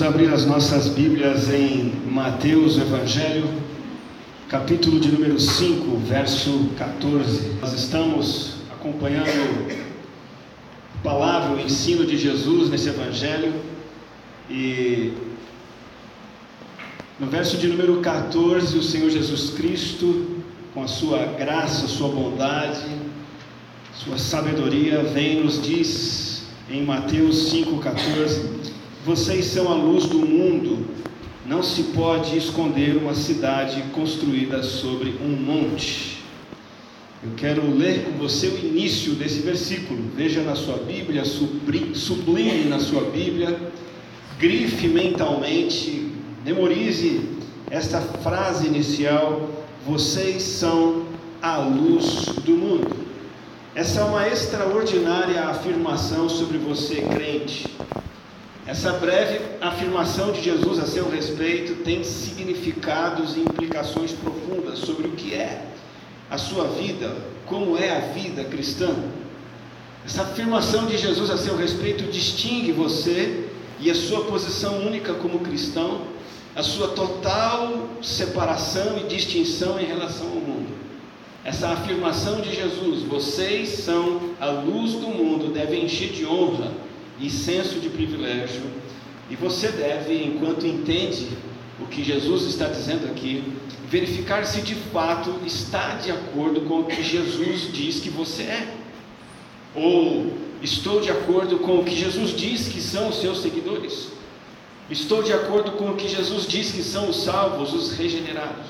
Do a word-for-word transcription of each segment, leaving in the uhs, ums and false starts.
Vamos abrir as nossas Bíblias em Mateus Evangelho, capítulo de número cinco, verso quatorze. Nós estamos acompanhando a palavra, o ensino de Jesus nesse Evangelho, e no verso de número quatorze, o Senhor Jesus Cristo, com a sua graça, sua bondade, sua sabedoria, vem e nos diz em Mateus cinco, quatorze: vocês são a luz do mundo, não se pode esconder uma cidade construída sobre um monte. Eu quero ler com você o início desse versículo. Veja na sua Bíblia, sublime na sua Bíblia, grife mentalmente, memorize esta frase inicial: vocês são a luz do mundo. Essa é uma extraordinária afirmação sobre você, crente. Essa breve afirmação de Jesus a seu respeito tem significados e implicações profundas sobre o que é a sua vida, como é a vida cristã. Essa afirmação de Jesus a seu respeito distingue você e a sua posição única como cristão, a sua total separação e distinção em relação ao mundo. Essa afirmação de Jesus, vocês são a luz do mundo, deve encher de honra e senso de privilégio, e você deve, enquanto entende o que Jesus está dizendo aqui, verificar se de fato está de acordo com o que Jesus diz que você é, ou estou de acordo com o que Jesus diz que são os seus seguidores, estou de acordo com o que Jesus diz que são os salvos, os regenerados.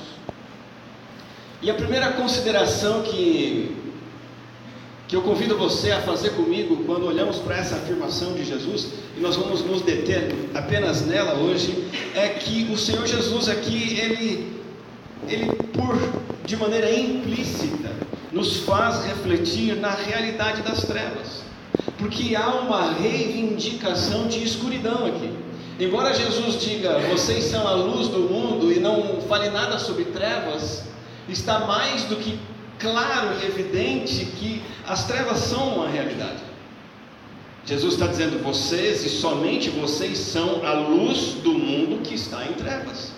E a primeira consideração que que eu convido você a fazer comigo quando olhamos para essa afirmação de Jesus, e nós vamos nos deter apenas nela hoje, é que o Senhor Jesus aqui, ele, ele por, de maneira implícita, nos faz refletir na realidade das trevas, porque há uma reivindicação de escuridão aqui. Embora Jesus diga, vocês são a luz do mundo, e não fale nada sobre trevas, está mais do que claro e evidente que as trevas são uma realidade. Jesus está dizendo, vocês e somente vocês são a luz do mundo que está em trevas.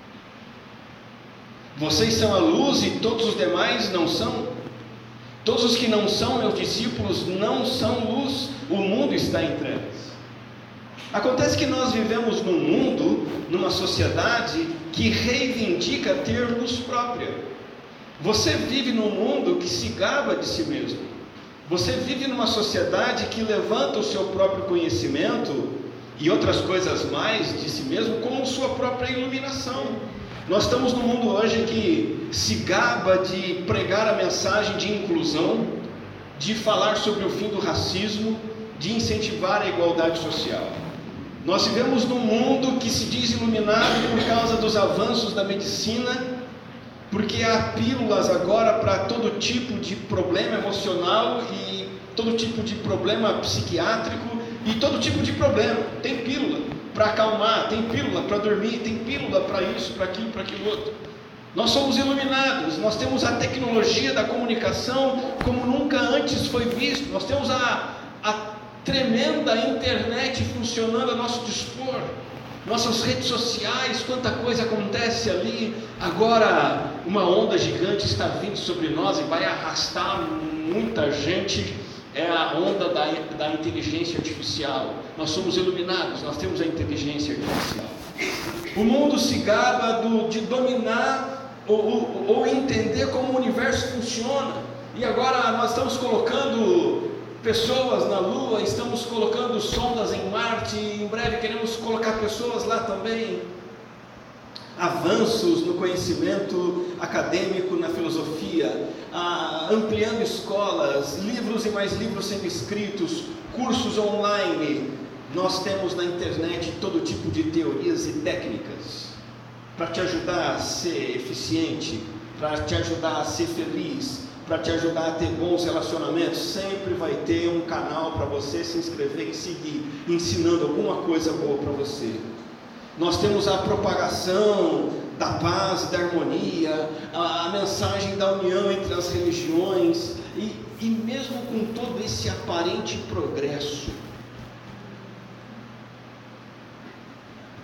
Vocês são a luz e todos os demais não são. Todos os que não são meus discípulos não são luz. O mundo está em trevas. Acontece que nós vivemos num mundo, numa sociedade que reivindica ter luz própria. Você vive num mundo que se gaba de si mesmo. Você vive numa sociedade que levanta o seu próprio conhecimento e outras coisas mais de si mesmo como sua própria iluminação. Nós estamos num mundo hoje que se gaba de pregar a mensagem de inclusão, de falar sobre o fim do racismo, de incentivar a igualdade social. Nós vivemos num mundo que se diz iluminado por causa dos avanços da medicina, porque há pílulas agora para todo tipo de problema emocional e todo tipo de problema psiquiátrico e todo tipo de problema. Tem pílula para acalmar, tem pílula para dormir, tem pílula para isso, para aquilo, para aquilo outro. Nós somos iluminados, nós temos a tecnologia da comunicação como nunca antes foi visto, nós temos a, a tremenda internet funcionando a nosso dispor. Nossas redes sociais, quanta coisa acontece ali. Agora uma onda gigante está vindo sobre nós e vai arrastar muita gente. É a onda da, da inteligência artificial. Nós somos iluminados, nós temos a inteligência artificial. O mundo se gaba do, de dominar ou, ou, ou entender como o universo funciona. E agora nós estamos colocando pessoas na Lua, estamos colocando sondas em Marte, e em breve queremos colocar pessoas lá também. Avanços no conhecimento acadêmico, na filosofia, ah, ampliando escolas, livros e mais livros sendo escritos, cursos online. Nós temos na internet todo tipo de teorias e técnicas para te ajudar a ser eficiente, para te ajudar a ser feliz, para te ajudar a ter bons relacionamentos. Sempre vai ter um canal para você se inscrever e seguir, ensinando alguma coisa boa para você. Nós temos a propagação da paz, da harmonia, a, a mensagem da união entre as religiões, e, e mesmo com todo esse aparente progresso,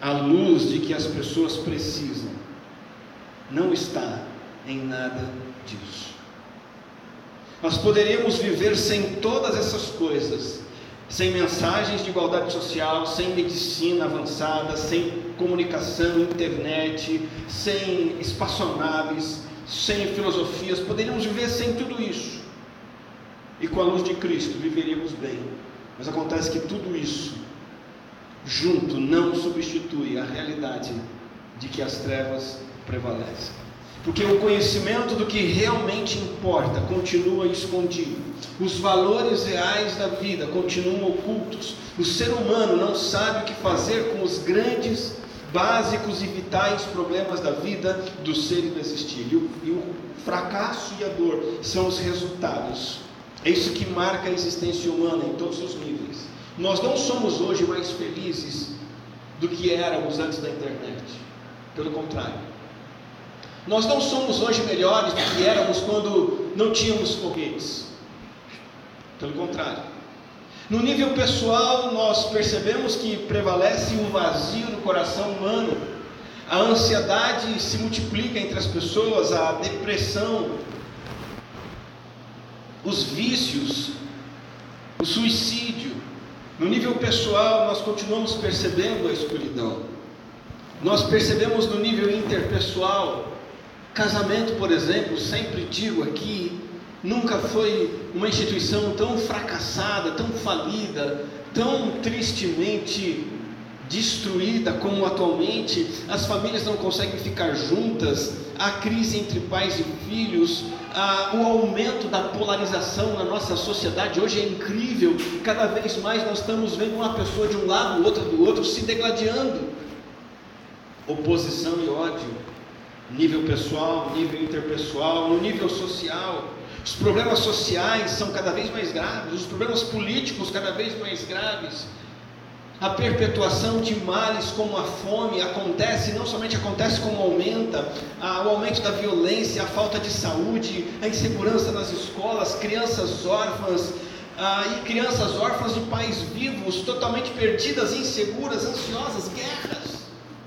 a luz de que as pessoas precisam não está em nada disso. Nós poderíamos viver sem todas essas coisas, sem mensagens de igualdade social, sem medicina avançada, sem comunicação, internet, sem espaçonaves, sem filosofias. Poderíamos viver sem tudo isso, e com a luz de Cristo viveríamos bem. Mas acontece que tudo isso junto não substitui a realidade de que as trevas prevalecem, porque o conhecimento do que realmente importa continua escondido, os valores reais da vida continuam ocultos, o ser humano não sabe o que fazer com os grandes, básicos e vitais problemas da vida, do ser e do existir, e o, e o fracasso e a dor são os resultados. É isso que marca a existência humana em todos os níveis. Nós não somos hoje mais felizes do que éramos antes da internet, pelo contrário. Nós não somos hoje melhores do que éramos quando não tínhamos foguetes, pelo contrário. No nível pessoal, nós percebemos que prevalece um vazio no coração humano, a ansiedade se multiplica entre as pessoas, a depressão, os vícios, o suicídio. No nível pessoal, nós continuamos percebendo a escuridão. Nós percebemos no nível interpessoal, casamento, por exemplo, sempre digo aqui, nunca foi uma instituição tão fracassada, tão falida, tão tristemente destruída como atualmente. As famílias não conseguem ficar juntas, a crise entre pais e filhos, a, o aumento da polarização na nossa sociedade hoje é incrível. Cada vez mais nós estamos vendo uma pessoa de um lado, outra do outro, se degladiando. Oposição e ódio, nível pessoal, nível interpessoal, no nível social. Os problemas sociais são cada vez mais graves, os problemas políticos cada vez mais graves. A perpetuação de males como a fome acontece, não somente acontece como aumenta, a, o aumento da violência, a falta de saúde, a insegurança nas escolas, crianças órfãs, a, e crianças órfãs de pais vivos, totalmente perdidas, inseguras, ansiosas, guerras.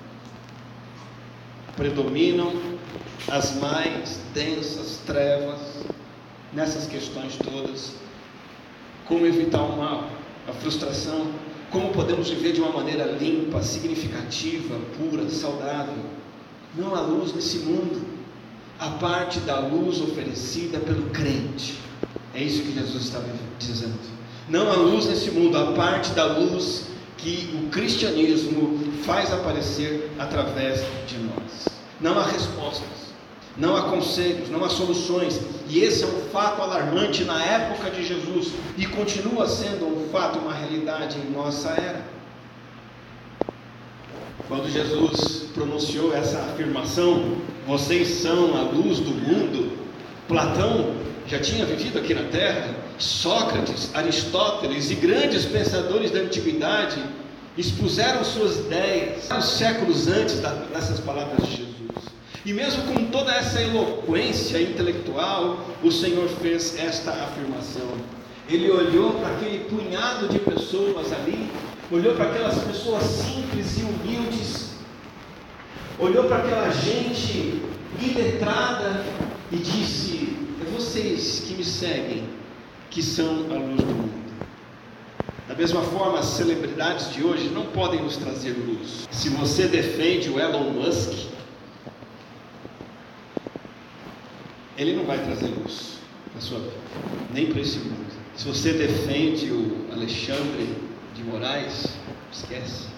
Predominam as mais densas trevas nessas questões todas. Como evitar o mal, a frustração, como podemos viver de uma maneira limpa, significativa, pura, saudável. Não há luz nesse mundo, a parte da luz oferecida pelo crente. É isso que Jesus estava dizendo. Não há luz nesse mundo, a parte da luz que o cristianismo faz aparecer através de nós. Não há respostas, não há conselhos, não há soluções, e esse é um fato alarmante na época de Jesus, e continua sendo um fato, uma realidade em nossa era. Quando Jesus pronunciou essa afirmação, vocês são a luz do mundo, Platão já tinha vivido aqui na terra, Sócrates, Aristóteles e grandes pensadores da antiguidade expuseram suas ideias séculos antes dessas palavras de Jesus. E mesmo com toda essa eloquência intelectual, o Senhor fez esta afirmação. Ele olhou para aquele punhado de pessoas ali, olhou para aquelas pessoas simples e humildes, olhou para aquela gente iletrada e disse: é vocês que me seguem, que são a luz do mundo. Da mesma forma, as celebridades de hoje não podem nos trazer luz. Se você defende o Elon Musk, ele não vai trazer luz na sua vida, nem para esse mundo. Se você defende o Alexandre de Moraes, esquece.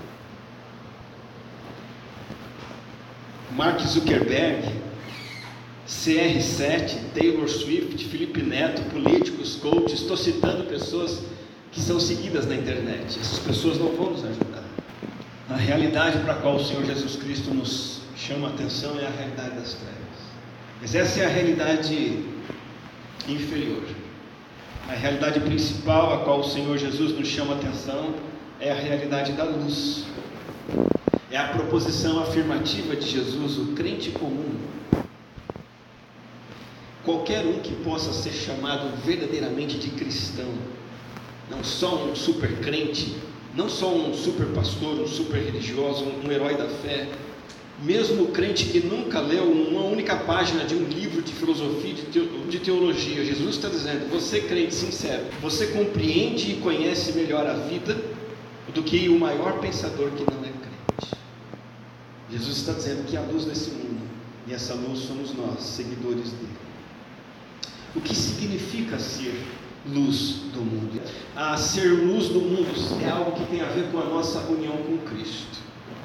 Mark Zuckerberg, C R sete, Taylor Swift, Felipe Neto, políticos, coaches, estou citando pessoas que são seguidas na internet. Essas pessoas não vão nos ajudar. A realidade para a qual o Senhor Jesus Cristo nos chama a atenção é a realidade das trevas. Mas essa é a realidade inferior. A realidade principal a qual o Senhor Jesus nos chama a atenção é a realidade da luz. É a proposição afirmativa de Jesus, o crente comum. Qualquer um que possa ser chamado verdadeiramente de cristão, não só um super crente, não sou um super pastor, um super religioso, um, um herói da fé. Mesmo o crente que nunca leu uma única página de um livro de filosofia, de teologia, Jesus está dizendo: você crente sincero, você compreende e conhece melhor a vida do que o maior pensador que não é crente. Jesus está dizendo que é a luz desse mundo, e essa luz somos nós, seguidores dele. O que significa ser luz do mundo? A ser luz do mundo é algo que tem a ver com a nossa união com Cristo.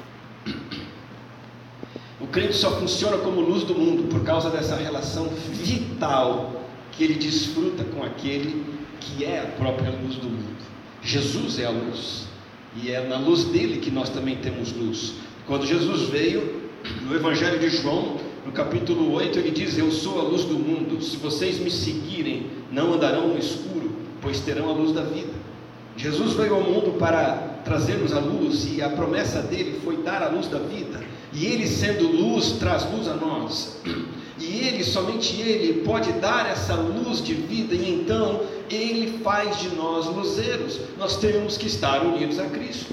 O crente só funciona como luz do mundo por causa dessa relação vital que ele desfruta com aquele que é a própria luz do mundo. Jesus é a luz, e é na luz dele que nós também temos luz. Quando Jesus veio, no Evangelho de João, no capítulo oito, ele diz: eu sou a luz do mundo, se vocês me seguirem, não andarão no escuro, pois terão a luz da vida. Jesus veio ao mundo para trazer-nos a luz, e a promessa dele foi dar a luz da vida, e ele, sendo luz, traz luz a nós, e ele, somente ele, pode dar essa luz de vida, e então ele faz de nós luzeiros. Nós temos que estar unidos a Cristo.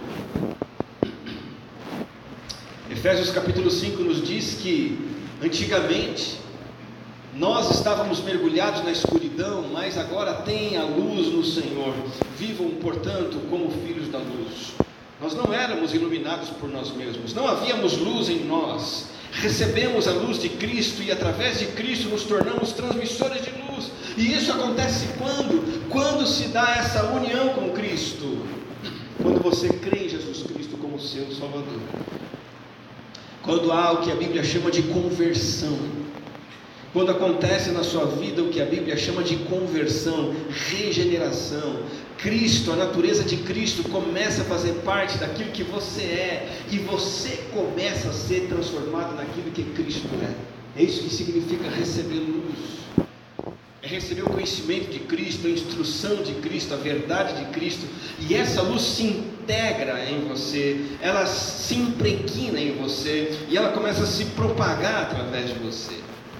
Efésios capítulo cinco nos diz que antigamente nós estávamos mergulhados na escuridão, mas agora tem a luz no Senhor. Vivam, portanto, como filhos da luz. Nós não éramos iluminados por nós mesmos, não havíamos luz em nós. Recebemos a luz de Cristo e através de Cristo nos tornamos transmissores de luz. E isso acontece quando? Quando se dá essa união com Cristo. Quando você crê em Jesus Cristo como seu Salvador. Quando há o que a Bíblia chama de conversão. Quando acontece na sua vida o que a Bíblia chama de conversão, regeneração. Cristo, a natureza de Cristo começa a fazer parte daquilo que você é, e você começa a ser transformado naquilo que Cristo é. É isso que significa receber luz. É receber o conhecimento de Cristo, a instrução de Cristo, a verdade de Cristo, e essa luz se integra em você, ela se impregna em você, e ela começa a se propagar através de você.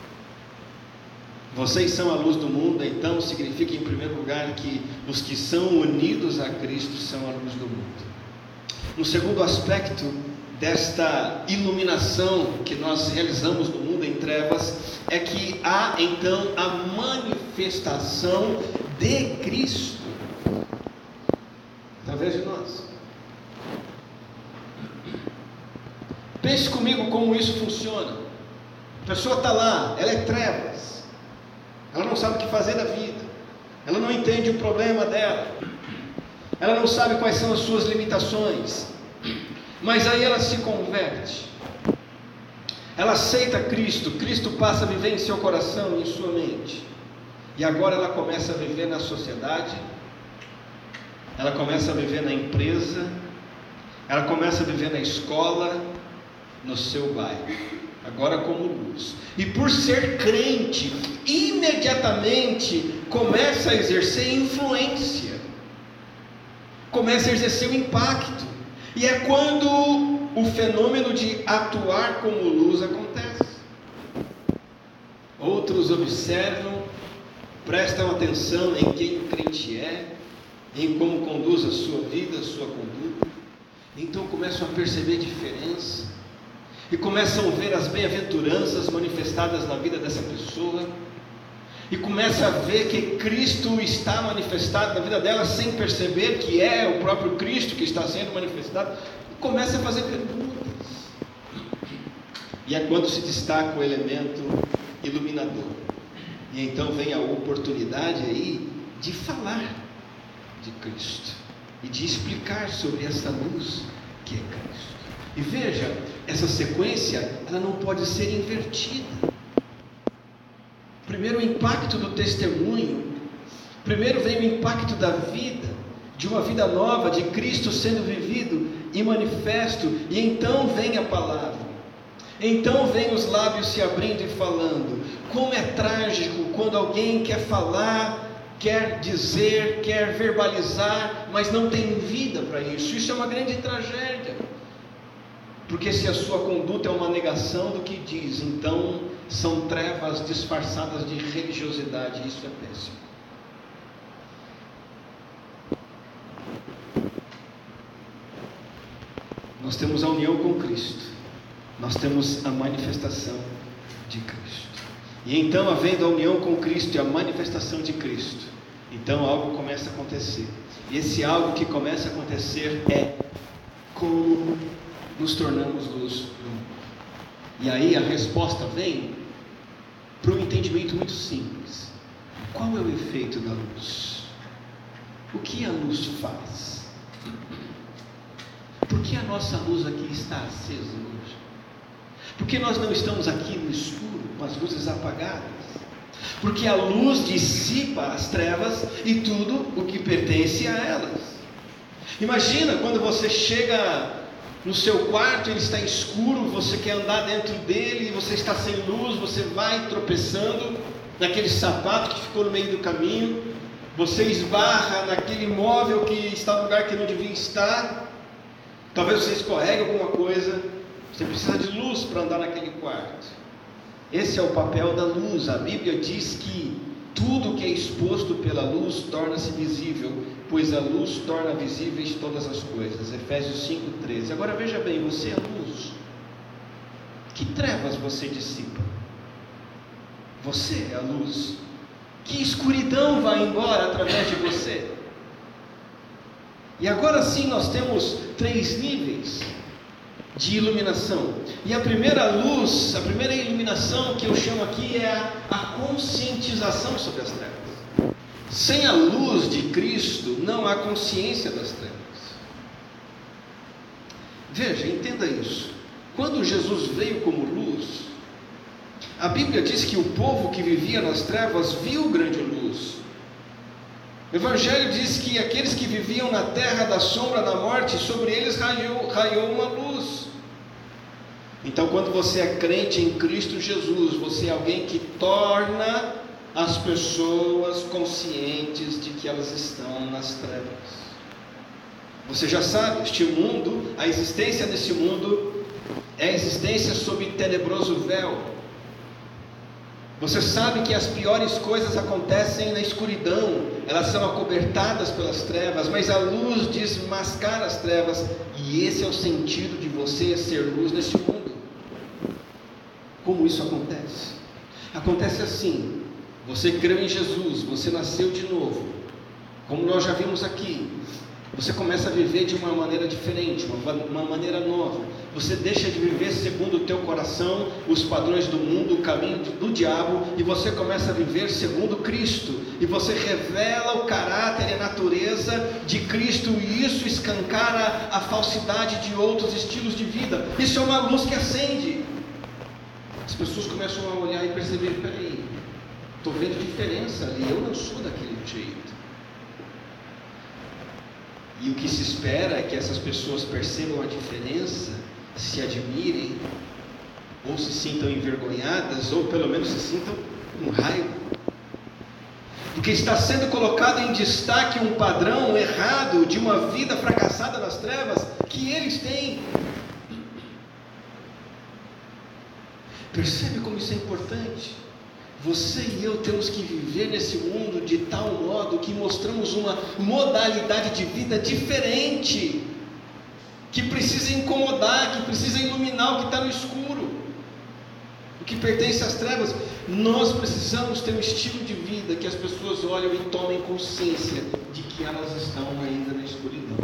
Vocês são a luz do mundo, então significa em primeiro lugar que os que são unidos a Cristo são a luz do mundo. Um segundo aspecto desta iluminação que nós realizamos no mundo em trevas é que há então a manifestação de Cristo através de nós. Pense comigo como isso funciona. A pessoa está lá, ela é trevas. Ela não sabe o que fazer da vida, ela não entende o problema dela, ela não sabe quais são as suas limitações, mas aí ela se converte, ela aceita Cristo, Cristo passa a viver em seu coração e em sua mente, e agora ela começa a viver na sociedade, ela começa a viver na empresa, ela começa a viver na escola, no seu bairro. Agora como luz, e por ser crente, imediatamente começa a exercer influência, começa a exercer o impacto, e é quando o fenômeno de atuar como luz acontece. Outros observam, prestam atenção em quem o crente é, em como conduz a sua vida, a sua conduta, então começam a perceber diferença, e começam a ver as bem-aventuranças manifestadas na vida dessa pessoa, e começa a ver que Cristo está manifestado na vida dela, sem perceber que é o próprio Cristo que está sendo manifestado, e começa a fazer perguntas, e é quando se destaca o elemento iluminador, e então vem a oportunidade aí de falar de Cristo, e de explicar sobre essa luz que é Cristo. E veja, essa sequência, ela não pode ser invertida. Primeiro o impacto do testemunho, primeiro vem o impacto da vida, de uma vida nova, de Cristo sendo vivido e manifesto, e então vem a palavra, então vem os lábios se abrindo e falando. Como é trágico quando alguém quer falar, quer dizer, quer verbalizar, mas não tem vida para isso. Isso é uma grande tragédia. Porque se a sua conduta é uma negação do que diz, então são trevas disfarçadas de religiosidade, e isso é péssimo. nós temos a união com Cristo, nós temos a manifestação de Cristo. E então, havendo a união com Cristo e a manifestação de Cristo, então algo começa a acontecer. E esse algo que começa a acontecer é como nos tornamos luz do mundo. E aí a resposta vem para um entendimento muito simples. Qual é o efeito da luz? O que a luz faz? Por que a nossa luz aqui está acesa hoje? Por que nós não estamos aqui no escuro, com as luzes apagadas? Porque a luz dissipa as trevas e tudo o que pertence a elas. Imagina quando você chega no seu quarto, ele está escuro, você quer andar dentro dele, você está sem luz, você vai tropeçando naquele sapato que ficou no meio do caminho, você esbarra naquele móvel que está no lugar que não devia estar, talvez você escorregue alguma coisa, você precisa de luz para andar naquele quarto. Esse é o papel da luz. A Bíblia diz que tudo que é exposto pela luz torna-se visível, pois a luz torna visíveis todas as coisas. Efésios cinco, treze. Agora veja bem, você é luz. Que trevas você dissipa? Você é a luz. Que escuridão vai embora através de você? E agora sim nós temos três níveis de iluminação. E a primeira luz, a primeira iluminação que eu chamo aqui é a, a conscientização sobre as trevas. Sem a luz de Cristo não há consciência das trevas. Veja, entenda isso. Quando Jesus veio como luz, a Bíblia diz que o povo que vivia nas trevas viu grande luz. O Evangelho diz que aqueles que viviam na terra da sombra da morte, sobre eles raiou, raiou uma luz. Então, quando você é crente em Cristo Jesus, você é alguém que torna as pessoas conscientes de que elas estão nas trevas. Você já sabe, este mundo, a existência desse mundo é a existência sob tenebroso véu. Você sabe que as piores coisas acontecem na escuridão, elas são acobertadas pelas trevas, mas a luz desmascara as trevas, e esse é o sentido de você ser luz neste mundo. Como isso acontece? Acontece assim: você creu em Jesus, você nasceu de novo, como nós já vimos aqui, você começa a viver de uma maneira diferente, uma, uma maneira nova. Você deixa de viver segundo o teu coração, os padrões do mundo, o caminho do diabo, e você começa a viver segundo Cristo, e você revela o caráter e a natureza de Cristo, e isso escancara a falsidade de outros estilos de vida. Isso é uma luz que acende. As pessoas começam a olhar e perceber: peraí, estou vendo diferença ali, eu não sou daquele jeito. E o que se espera é que essas pessoas percebam a diferença, se admirem, ou se sintam envergonhadas, ou pelo menos se sintam com raiva, porque está sendo colocado em destaque um padrão errado de uma vida fracassada nas trevas que eles têm. Percebe como isso é importante? Você e eu temos que viver nesse mundo de tal modo que mostramos uma modalidade de vida diferente, que precisa incomodar, que precisa iluminar o que está no escuro, o que pertence às trevas. Nós precisamos ter um estilo de vida que as pessoas olham e tomem consciência de que elas estão ainda na escuridão.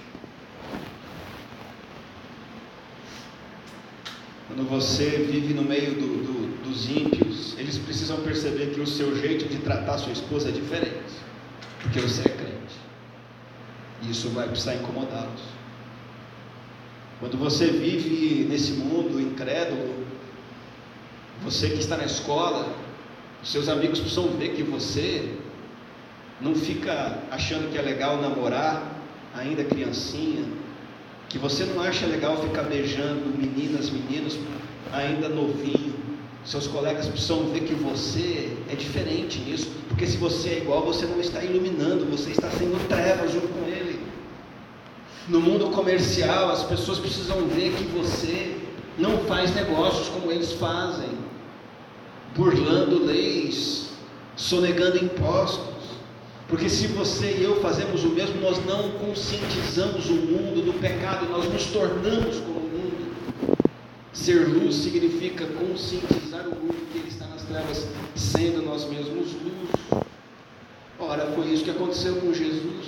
Quando você vive no meio do, do, dos ímpios, eles precisam perceber que o seu jeito de tratar sua esposa é diferente, porque você é crente, e isso vai precisar incomodá-los. Quando você vive nesse mundo incrédulo, você que está na escola, seus amigos precisam ver que você não fica achando que é legal namorar ainda criancinha, que você não acha legal ficar beijando meninas, meninos ainda novinho. Seus colegas precisam ver que você é diferente nisso, porque se você é igual, você não está iluminando, você está sendo trevas junto com ele. No mundo comercial, as pessoas precisam ver que você não faz negócios como eles fazem, burlando leis, sonegando impostos. Porque se você e eu fazemos o mesmo, nós não conscientizamos o mundo do pecado, nós nos tornamos como o mundo. Ser luz significa conscientizar o mundo que ele está nas trevas, sendo nós mesmos luz. Ora, foi isso que aconteceu com Jesus.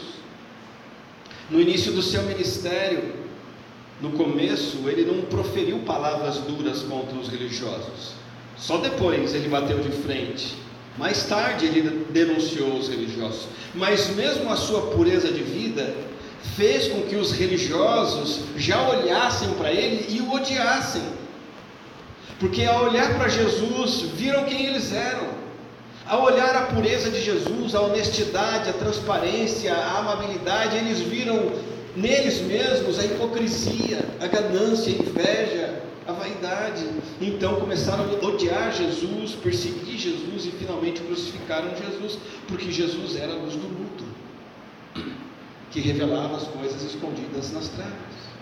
No início do seu ministério, no começo, ele não proferiu palavras duras contra os religiosos. Só depois ele bateu de frente. Mais tarde ele denunciou os religiosos. Mas mesmo a sua pureza de vida fez com que os religiosos já olhassem para ele e o odiassem. Porque ao olhar para Jesus, viram quem eles eram. Ao olhar a pureza de Jesus, a honestidade, a transparência, a amabilidade, eles viram neles mesmos a hipocrisia, a ganância, a inveja, a vaidade. Então começaram a odiar Jesus, perseguir Jesus e finalmente crucificaram Jesus, porque Jesus era a luz do mundo, que revelava as coisas escondidas nas trevas.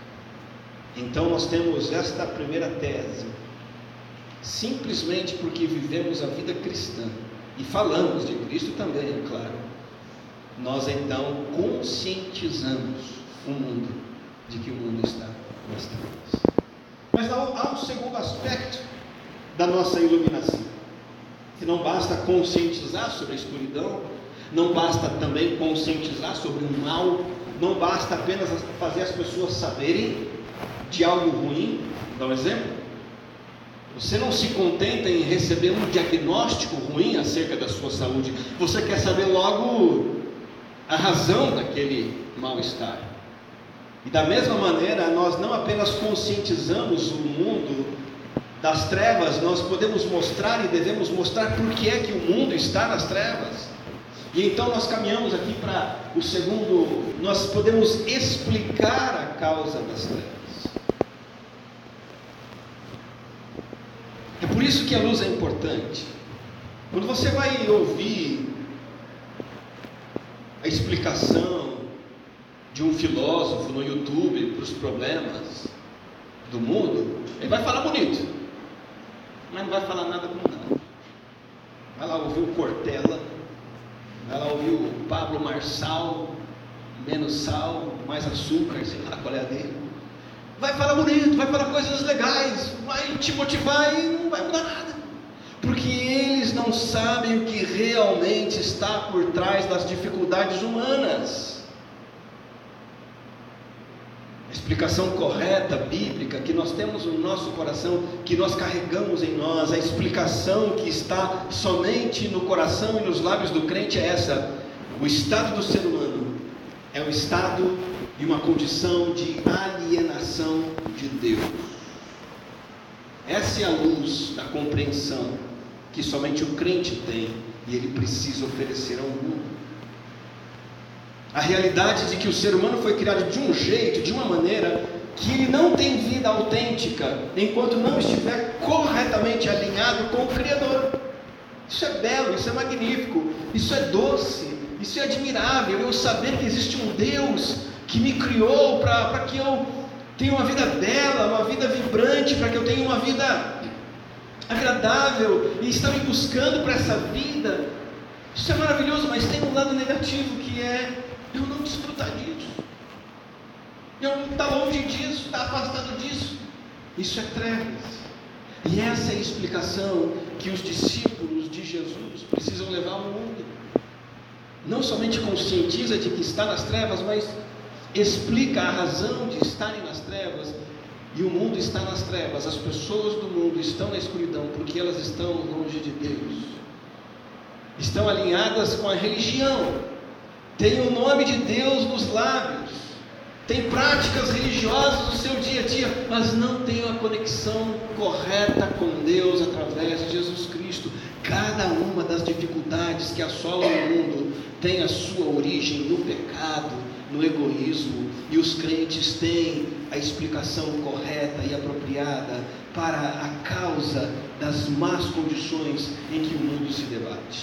Então nós temos esta primeira tese: simplesmente porque vivemos a vida cristã e falamos de Cristo também, é claro, nós então conscientizamos o mundo de que o mundo está nas trevas. Mas há um segundo aspecto da nossa iluminação, que não basta conscientizar sobre a escuridão, não basta também conscientizar sobre o mal, não basta apenas fazer as pessoas saberem de algo ruim. Vou dar um exemplo. Você não se contenta em receber um diagnóstico ruim acerca da sua saúde, você quer saber logo a razão daquele mal-estar. E da mesma maneira, nós não apenas conscientizamos o mundo das trevas, nós podemos mostrar e devemos mostrar por que é que o mundo está nas trevas. E então nós caminhamos aqui para o segundo, nós podemos explicar a causa das trevas. É por isso que a luz é importante. Quando você vai ouvir a explicação de um filósofo no YouTube para os problemas do mundo, ele vai falar bonito, mas não vai falar nada com nada. Vai lá ouvir o Cortella, vai lá ouvir o Pablo Marçal, menos sal, mais açúcar, sei lá qual é a dele. Vai falar bonito, vai falar coisas legais, vai te motivar e não vai mudar nada, porque eles não sabem o que realmente está por trás das dificuldades humanas. A explicação correta, bíblica, que nós temos no nosso coração, que nós carregamos em nós, a explicação que está somente no coração e nos lábios do crente é essa: o estado do ser humano é um estado e uma condição de alienação de Deus. Essa é a luz da compreensão que somente o crente tem e ele precisa oferecer ao mundo. A realidade de que o ser humano foi criado de um jeito, de uma maneira, que ele não tem vida autêntica enquanto não estiver corretamente alinhado com o Criador. Isso é belo, isso é magnífico, isso é doce, isso é admirável, eu saber que existe um Deus que me criou para que eu tenha uma vida bela, uma vida vibrante, para que eu tenha uma vida agradável, e está me buscando para essa vida. Isso é maravilhoso, mas tem um lado negativo, que é eu não desfrutar disso, eu não estar longe disso, estar afastado disso. Isso é trevas. E essa é a explicação que os discípulos de Jesus precisam levar ao mundo. Não somente conscientiza de que está nas trevas, mas explica a razão de estarem nas trevas. E o mundo está nas trevas, as pessoas do mundo estão na escuridão porque elas estão longe de Deus, estão alinhadas com a religião, tem o nome de Deus nos lábios, tem práticas religiosas no seu dia a dia, mas não tem uma conexão correta com Deus através de Jesus Cristo. Cada uma das dificuldades que assolam o mundo tem a sua origem no pecado, no egoísmo, e os crentes têm a explicação correta e apropriada para a causa das más condições em que o mundo se debate.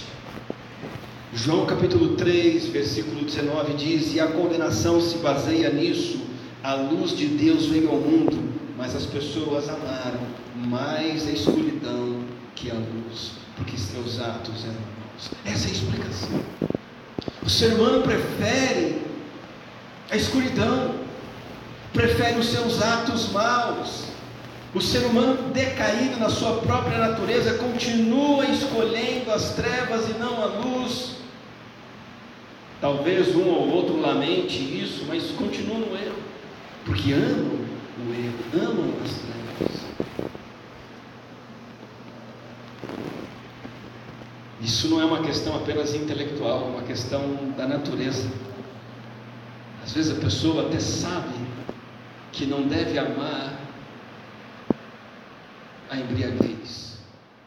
João capítulo três, versículo dezenove diz: e a condenação se baseia nisso, a luz de Deus veio ao mundo, mas as pessoas amaram mais a escuridão que a luz, porque seus atos eram maus. Essa é a explicação. O ser humano prefere a escuridão, prefere os seus atos maus. O ser humano decaído na sua própria natureza continua escolhendo as trevas e não a luz. Talvez um ou outro lamente isso, mas continua no erro, porque amam o erro, amam as trevas. Isso não é uma questão apenas intelectual, é uma questão da natureza. Às vezes a pessoa até sabe que não deve amar a embriaguez,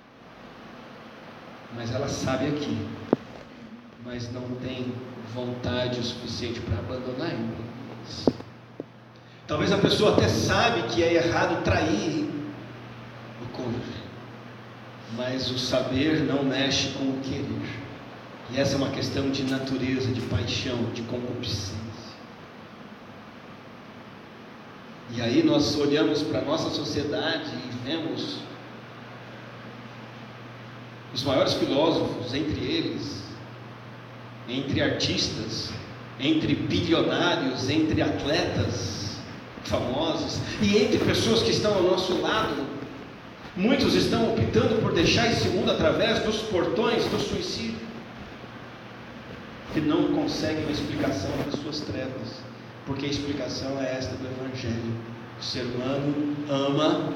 mas ela sabe aqui, mas não tem vontade o suficiente para abandonar a embriaguez. Talvez a pessoa até sabe que é errado trair o cônjuge, mas o saber não mexe com o querer. E essa é uma questão de natureza, de paixão, de concupiscência. E aí nós olhamos para a nossa sociedade e vemos os maiores filósofos, entre eles, entre artistas, entre bilionários, entre atletas famosos e entre pessoas que estão ao nosso lado. Muitos estão optando por deixar esse mundo através dos portões do suicídio, que não conseguem uma explicação para as suas trevas. Porque a explicação é esta do Evangelho: o ser humano ama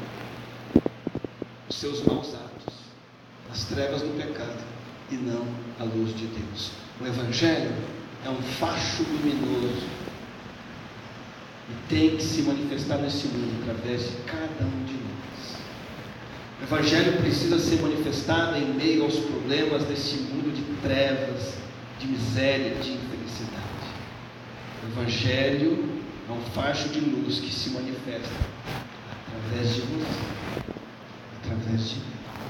os seus maus atos, as trevas do pecado, e não a luz de Deus. O Evangelho é um facho luminoso e tem que se manifestar nesse mundo através de cada um de nós. O Evangelho precisa ser manifestado em meio aos problemas desse mundo de trevas, de miséria, de infelicidade. O Evangelho é um facho de luz que se manifesta através de você, através de mim.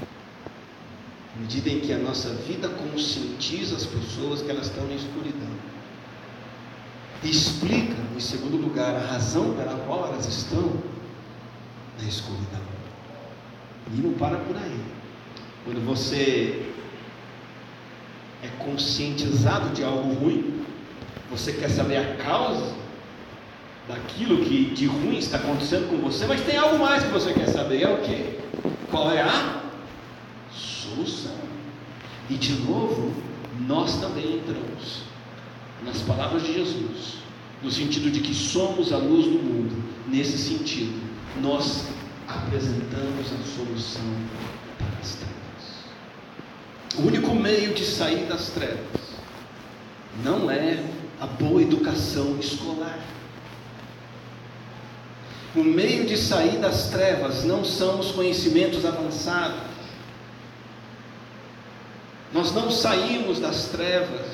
À medida em que a nossa vida conscientiza as pessoas que elas estão na escuridão, e explica, em segundo lugar, a razão pela qual elas estão na escuridão. E não para por aí. Quando você é conscientizado de algo ruim, você quer saber a causa daquilo que de ruim está acontecendo com você, mas tem algo mais que você quer saber. É o quê? Qual é a solução? E de novo, nós também entramos nas palavras de Jesus, no sentido de que somos a luz do mundo. Nesse sentido, nós apresentamos a solução para as trevas. O único meio de sair das trevas não é a boa educação escolar. O meio de sair das trevas não são os conhecimentos avançados. Nós não saímos das trevas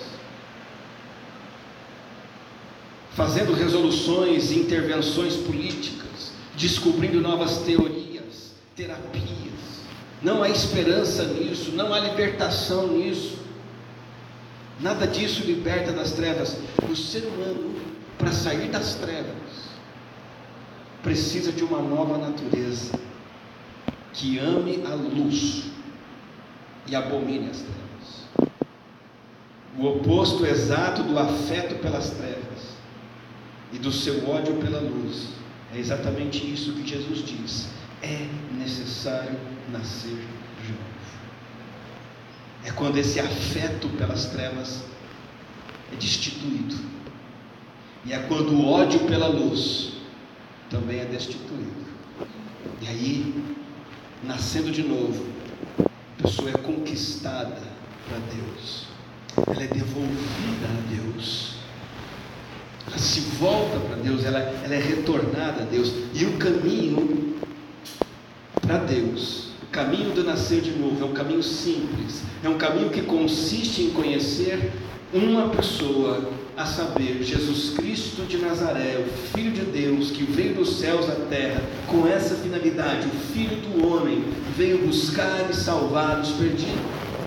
fazendo resoluções e intervenções políticas, descobrindo novas teorias, terapias. Não há esperança nisso, não há libertação nisso. Nada disso liberta das trevas. O ser humano, para sair das trevas, precisa de uma nova natureza que ame a luz e abomine as trevas. O oposto exato do afeto pelas trevas e do seu ódio pela luz é exatamente isso que Jesus diz: é necessário nascer de novo. É quando esse afeto pelas trevas é destituído, e é quando o ódio pela luz também é destituído. E aí, nascendo de novo, a pessoa é conquistada para Deus, ela é devolvida a Deus, ela se volta para Deus, ela, ela é retornada a Deus. E o caminho para Deus, o caminho do nascer de novo, é um caminho simples, é um caminho que consiste em conhecer uma pessoa, a saber, Jesus Cristo de Nazaré, o Filho de Deus, que veio dos céus à terra com essa finalidade. O Filho do homem veio buscar e salvar os perdidos.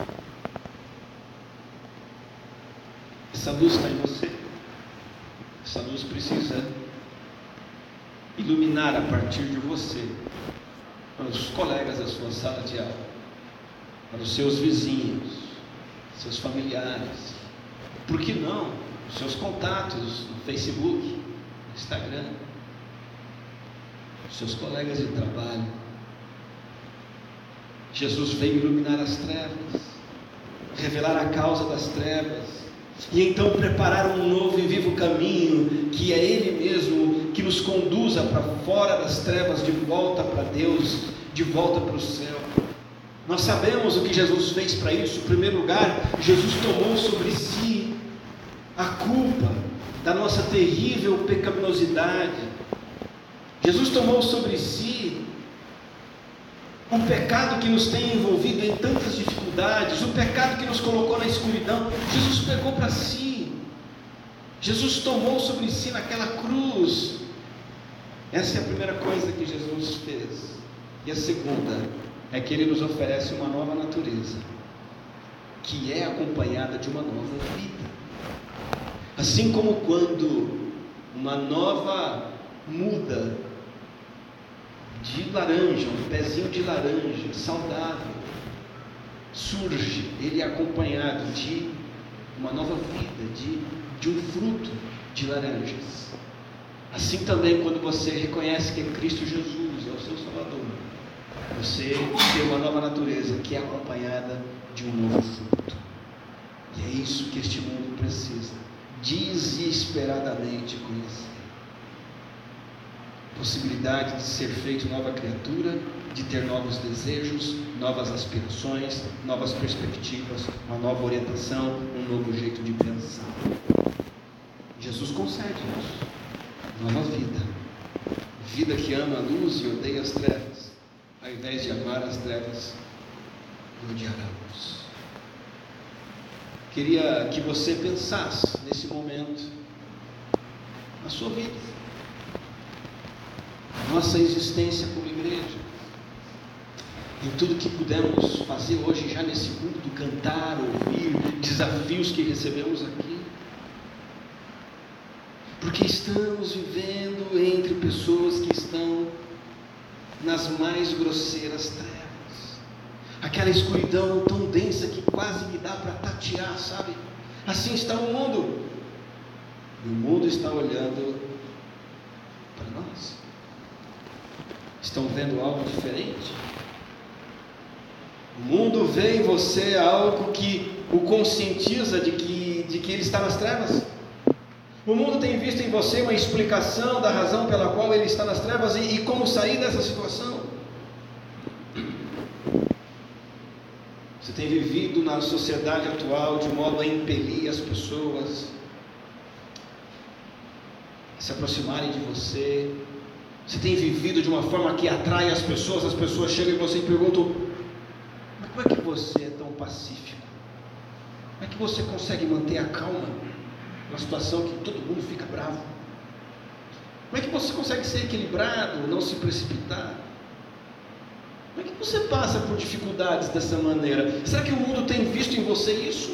Essa luz está em você. Essa luz precisa iluminar a partir de você, para os colegas da sua sala de aula, para os seus vizinhos, seus familiares, Por que não? Os seus contatos no Facebook, no Instagram, os seus colegas de trabalho. Jesus veio iluminar as trevas, revelar a causa das trevas, e então preparar um novo e vivo caminho, que é Ele mesmo, que nos conduza para fora das trevas, de volta para Deus, de volta para o céu. Nós sabemos o que Jesus fez para isso. Em primeiro lugar, Jesus tomou sobre si a culpa da nossa terrível pecaminosidade. Jesus tomou sobre si o pecado que nos tem envolvido em tantas dificuldades, o pecado que nos colocou na escuridão. Jesus pegou para si. Jesus tomou sobre si naquela cruz. Essa é a primeira coisa que Jesus fez. E a segunda é que Ele nos oferece uma nova natureza, que é acompanhada de uma nova vida. Assim como quando uma nova muda de laranja, um pezinho de laranja saudável surge, ele é acompanhado de uma nova vida, de, de um fruto de laranjas. Assim também, quando você reconhece que Cristo Jesus é o seu Salvador, você tem uma nova natureza que é acompanhada de um novo fruto. E é isso que este mundo precisa desesperadamente conhecer. Possibilidade de ser feito nova criatura, de ter novos desejos, novas aspirações, novas perspectivas, uma nova orientação, um novo jeito de pensar. Jesus concede isso, nova vida, vida que ama a luz e odeia as trevas, ao invés de amar as trevas e odiar a luz. Queria que você pensasse nesse momento na sua vida, nossa existência como igreja, em tudo que pudemos fazer hoje já nesse culto, cantar, ouvir, desafios que recebemos aqui, porque estamos vivendo entre pessoas que estão nas mais grosseiras trevas, aquela escuridão tão densa que quase me dá para tatear, sabe? Assim está o mundo, e o mundo está olhando para nós. Estão vendo algo diferente? O mundo vê em você algo que o conscientiza de que, de que ele está nas trevas. O mundo tem visto em você uma explicação da razão pela qual ele está nas trevas e, e como sair dessa situação. Você tem vivido na sociedade atual de modo a impelir as pessoas a se aproximarem de você. Você tem vivido de uma forma que atrai as pessoas, as pessoas chegam em você e perguntam: mas como é que você é tão pacífico? Como é que você consegue manter a calma numa situação que todo mundo fica bravo? Como é que você consegue ser equilibrado, não se precipitar? Como é que você passa por dificuldades dessa maneira? Será que o mundo tem visto em você isso?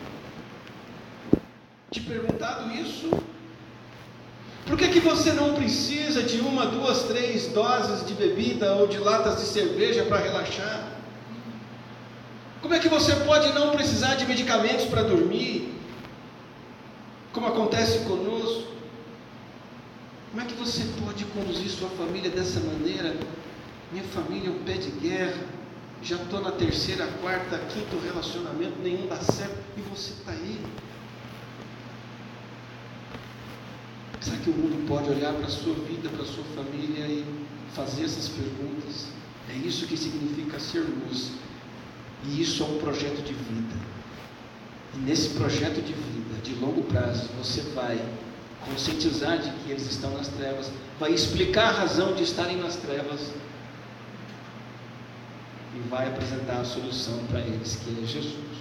Te perguntado isso? Por que que você não precisa de uma, duas, três doses de bebida ou de latas de cerveja para relaxar? Como é que você pode não precisar de medicamentos para dormir, como acontece conosco? Como é que você pode conduzir sua família dessa maneira? Minha família é um pé de guerra, já estou na terceira, quarta, quinto relacionamento, nenhum dá certo, e você está aí. Será que o mundo pode olhar para a sua vida, para a sua família e fazer essas perguntas? É isso que significa ser luz. E isso é um projeto de vida. E nesse projeto de vida, de longo prazo, você vai conscientizar de que eles estão nas trevas, vai explicar a razão de estarem nas trevas e vai apresentar a solução para eles, que é Jesus.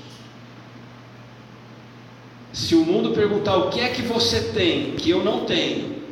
Se o mundo perguntar o que é que você tem que eu não tenho,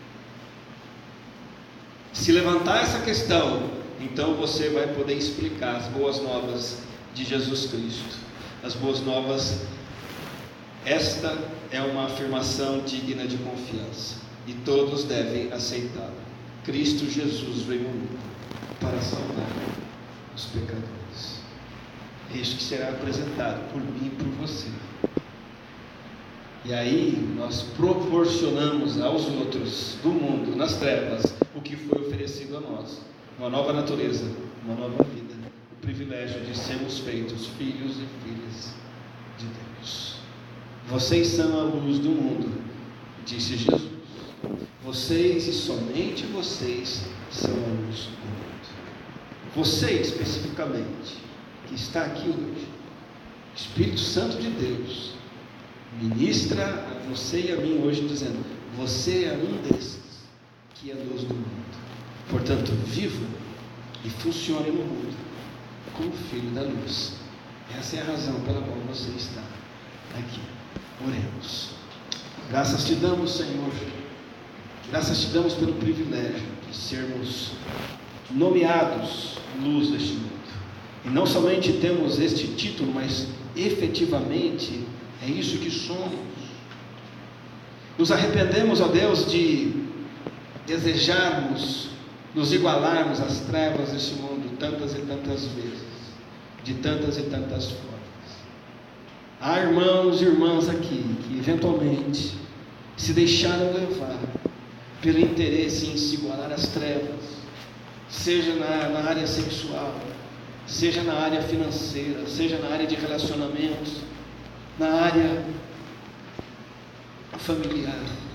se levantar essa questão, então você vai poder explicar as boas novas de Jesus Cristo. As boas novas, esta é uma afirmação digna de confiança e todos devem aceitá-la. Cristo Jesus veio ao mundo para salvar os pecadores. É isso que será apresentado por mim e por você. E aí nós proporcionamos aos outros do mundo, nas trevas, o que foi oferecido a nós: uma nova natureza, uma nova vida, o privilégio de sermos feitos filhos e filhas de Deus. Vocês são a luz do mundo, disse Jesus. Vocês e somente vocês são a luz do mundo. Você especificamente, que está aqui hoje, Espírito Santo de Deus ministra a você e a mim hoje dizendo: você é um desses que é a luz do mundo. Portanto, viva e funcione no mundo como filho da luz. Essa é a razão pela qual você está aqui. Oremos. Graças te damos, Senhor. Graças te damos pelo privilégio de sermos nomeados luz deste mundo. E não somente temos este título, mas efetivamente é isso que somos. Nos arrependemos, ó Deus, de desejarmos nos igualarmos às trevas deste mundo tantas e tantas vezes, de tantas e tantas formas. Há irmãos e irmãs aqui que eventualmente se deixaram levar pelo interesse em se igualar às trevas, seja na, na área sexual, seja na área financeira, seja na área de relacionamentos, na área familiar.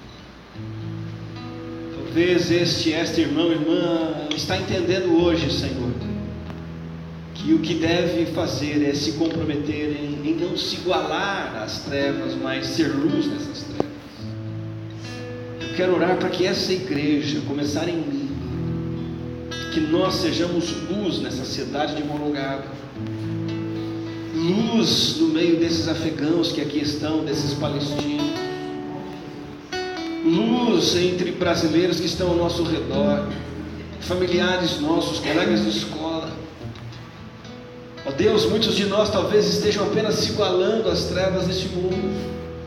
Talvez este, este irmão, irmã, está entendendo hoje, Senhor, que o que deve fazer é se comprometer em, em não se igualar às trevas, mas ser luz nessas trevas. Eu quero orar para que essa igreja começar em mim, que nós sejamos luz nessa cidade de Morungaba, luz no meio desses afegãos que aqui estão, desses palestinos, luz entre brasileiros que estão ao nosso redor, familiares nossos, colegas de escola. Ó Deus, muitos de nós talvez estejam apenas se igualando às trevas deste mundo.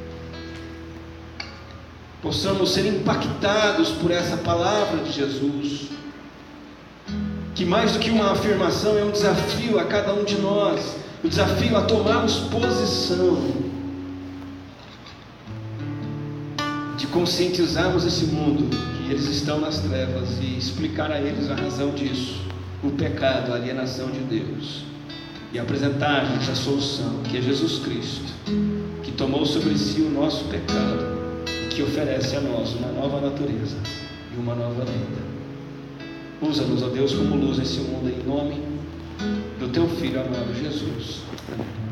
Possamos ser impactados por essa palavra de Jesus, que mais do que uma afirmação é um desafio a cada um de nós, o desafio a tomarmos posição, de conscientizarmos esse mundo que eles estão nas trevas e explicar a eles a razão disso, o pecado, a alienação de Deus, e apresentar-lhes a solução, que é Jesus Cristo, que tomou sobre si o nosso pecado e que oferece a nós uma nova natureza e uma nova vida. Usa-nos, ó Deus, como luz nesse mundo, em nome do Teu Filho amado Jesus. Amém.